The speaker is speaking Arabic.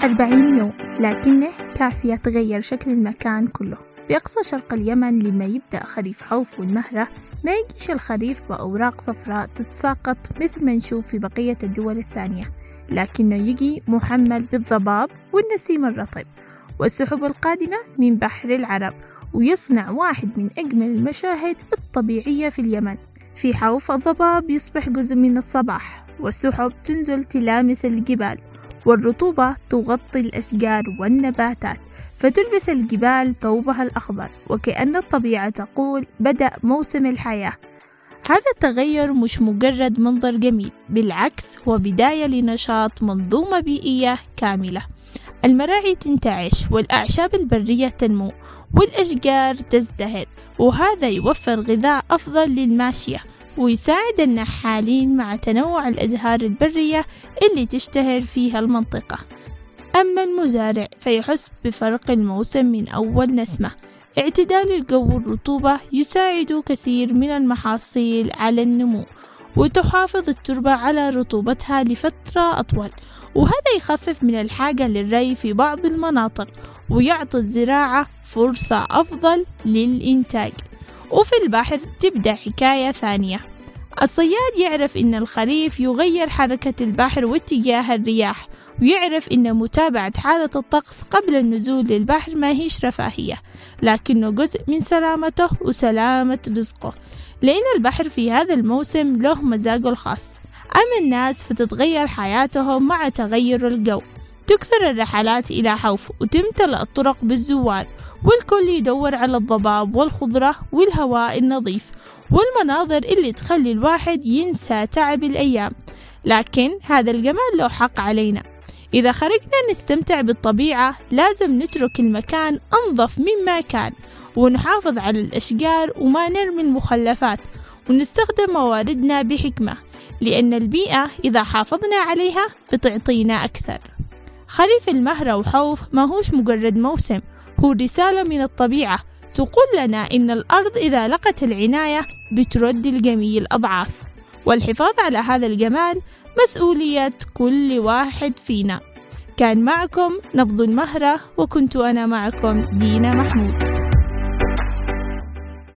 40 يوم لكنه كافية تغير شكل المكان كله. بأقصى شرق اليمن لما يبدأ خريف حوف والمهرة ما يجيش الخريف بأوراق صفراء تتساقط مثل ما نشوف في بقية الدول الثانية، لكنه يجي محمل بالضباب والنسيم الرطب والسحب القادمة من بحر العرب، ويصنع واحد من أجمل المشاهد الطبيعية في اليمن. في حوف الضباب يصبح جزء من الصباح، والسحب تنزل تلامس الجبال، والرطوبة تغطي الأشجار والنباتات فتلبس الجبال ثوبها الأخضر، وكأن الطبيعة تقول بدأ موسم الحياة. هذا التغير مش مجرد منظر جميل، بالعكس هو بداية لنشاط منظومة بيئية كاملة. المراعي تنتعش والأعشاب البرية تنمو والأشجار تزدهر، وهذا يوفر غذاء أفضل للماشية ويساعد النحالين مع تنوع الأزهار البرية اللي تشتهر فيها المنطقة. أما المزارع فيحس بفرق الموسم من أول نسمة. اعتدال الجو والرطوبة يساعد كثير من المحاصيل على النمو، وتحافظ التربة على رطوبتها لفترة أطول، وهذا يخفف من الحاجة للري في بعض المناطق ويعطي الزراعة فرصة أفضل للإنتاج. وفي البحر تبدأ حكاية ثانية. الصياد يعرف إن الخريف يغير حركة البحر واتجاه الرياح، ويعرف إن متابعة حالة الطقس قبل النزول للبحر ما هيش رفاهية، لكنه جزء من سلامته وسلامة رزقه، لأن البحر في هذا الموسم له مزاجه الخاص. أما الناس فتتغير حياتهم مع تغير الجو، تكثر الرحلات إلى حوف وتمتلئ الطرق بالزوار، والكل يدور على الضباب والخضرة والهواء النظيف والمناظر اللي تخلي الواحد ينسى تعب الأيام. لكن هذا الجمال له حق علينا. إذا خرجنا نستمتع بالطبيعة لازم نترك المكان أنظف مما كان، ونحافظ على الأشجار وما نرمي المخلفات، ونستخدم مواردنا بحكمة، لأن البيئة إذا حافظنا عليها بتعطينا أكثر. خريف المهرة وحوف ما هوش مجرد موسم، هو رسالة من الطبيعة تقول لنا إن الأرض إذا لقت العناية بترد الجميل أضعاف، والحفاظ على هذا الجمال مسؤولية كل واحد فينا. كان معكم نبض المهرة، وكنت أنا معكم دينا محمود.